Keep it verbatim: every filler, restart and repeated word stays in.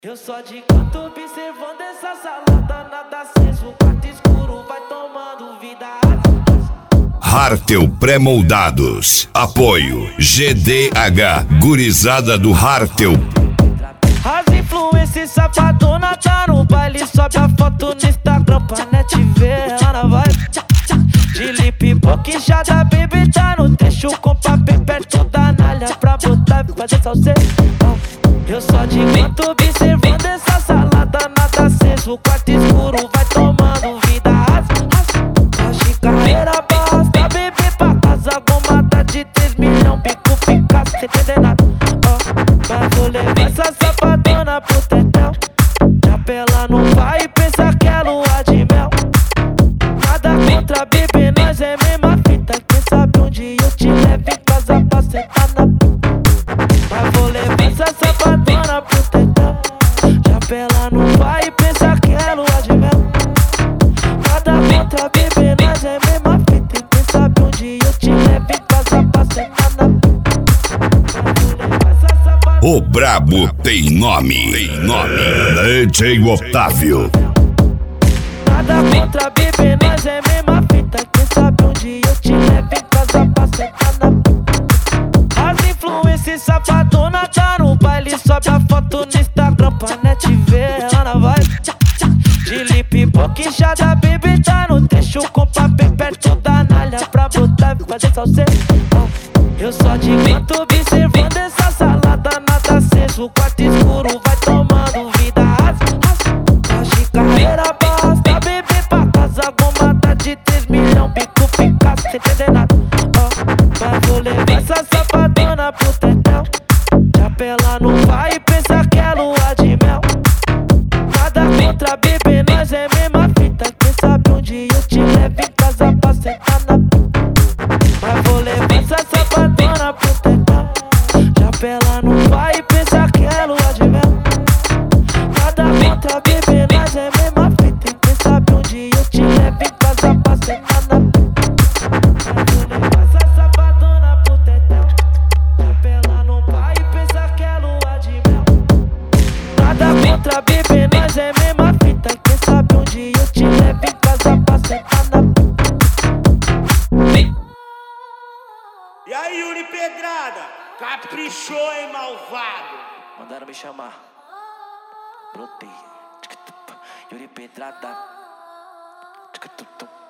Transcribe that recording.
Eu só de canto observando essa salada, nada aceso, o quarto escuro vai tomando vida. Hartel Pré-Moldados. Apoio G D H, gurizada do Hartel. As influências safadona tá no baile, sobe a foto no Instagram pra net ver. Ana vai de lip boquinchada, baby tá no trecho com papo perto da nalha pra botar e fazer salseiro. Eu só de canto observando essa salada, nada aceso, o quarto escuro vai tomando vida. Hoje carreira basta, bebê pra casa, gomada de três milhões, bico Picasso, sem entender nada. Mas vou levar essa safadona pro tetel, chapela não vai pensar que é lua de mel. Nada contra bebê, nós é mesma fita, quem sabe um dia eu te levo em casa pra sentar na. Mas vou levar essa safadona pro tetel, chapela não vai pensar que é lua de mel. Nada contra bebê, nós é mesma fita, e quem sabe um dia eu te levo em casa pra sentar na. O brabo tem nome, tem nome. D J Otávio. Nada contra bebê, nós é mesma fita, quem sabe um dia eu te levo em casa pra sentar na. As influências safadona tá no baile, sobe a foto no Instagram pra net ver. Ana vai de lip boquinchada, baby tá no trecho com papo perto da nalha pra botar e fazer salseiro. Eu só de canto observando essa salada, nada aceso, o quarto escuro vai tomando vida. Hoje carreira basta, bebê pra casa, gomada de três milhões, bico Picasso, sem entender nada. Mas vou levar essa safadona pro tetel, chapela não vai pensar que é lua de mel. Nada contra bebê, nós é mesma fita, quem sabe um dia eu te levo em casa pra sentar na. Mas vou levar essa safadona pro tetel, chapela não vai pensar que é lua de mel. Nada contra bebê, nós é mesma fita, e quem sabe um dia eu te levo em casa pra sentar na. Mas vou levar essa safadona pro tetel, chapela não vai pensar que é lua de mel. Nada contra bebê, nós é mesma fita, quem sabe um dia eu te levo em casa pra sentar na. E aí, Yuri Pedrada? Caprichou, hein, malvado? Mandaram me chamar, brotei. Yuri Pedrada.